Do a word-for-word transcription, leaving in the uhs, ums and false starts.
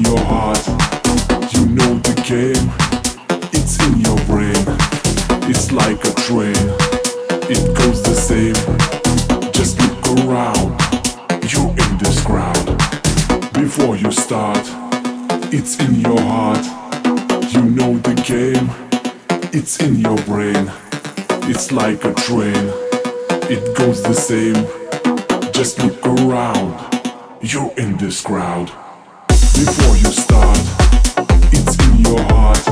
your heart. You know the game. It's in your brain. It's like a train. It goes the same. Just look around. You're in this crowd. Before you start, it's in your heart. You know the game. It's in your brain. It's like a train. It goes the same. Just look around. You're in this crowd. Before you start, it's in your heart.